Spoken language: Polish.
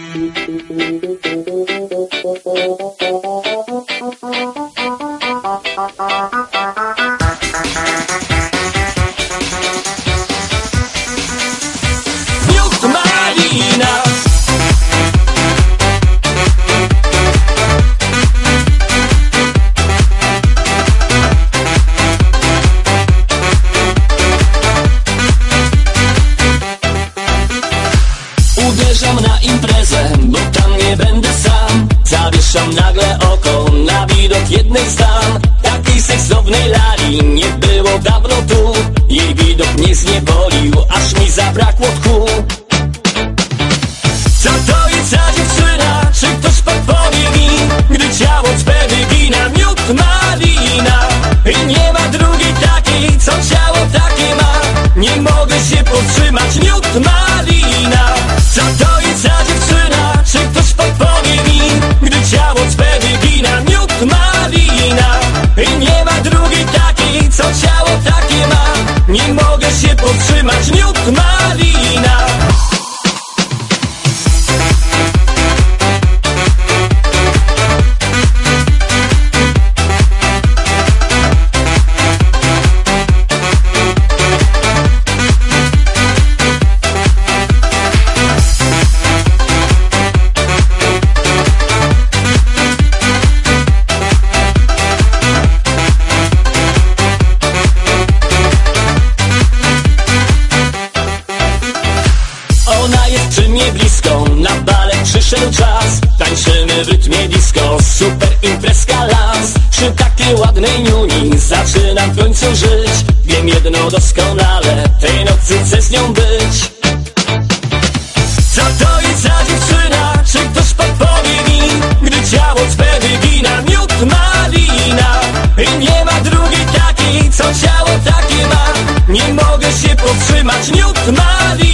Uderzam na imprezę, bo tam nie będę sam. Zawieszam nagle oko na widok jednej z dam. Takiej seksownej lali nie było dawno tu. Jej widok mnie zniewolił, aż mi zabrakło tchu. Co to jest za dziewczyna? Czy ktoś podpowie mi? Gdy ciało cpe wygina miód malina. I nie ma drugiej takiej, co ciało takie ma. Nie mogę się powstrzymać, miód malina. Co to jest za dziewczyna? Czy ktoś podpowie mi? Gdy ciało cpe wygina miód malina. I nie ma drugiej takiej, co ciało takie ma. Nie mogę się powstrzymać, miód malina. Ona jest przy mnie blisko, na balet przyszedł czas. Tańczymy w rytmie disco, super imprezka las. Przy takiej ładnej niuni zaczynam w końcu żyć. Wiem jedno doskonale, tej nocy chcę z nią być. Co to jest za dziewczyna? Czy ktoś podpowie mi? Gdy ciało cpe wygina miód malina. I nie ma drugiej takiej, co ciało takie ma. Nie mogę się powstrzymać, miód malina.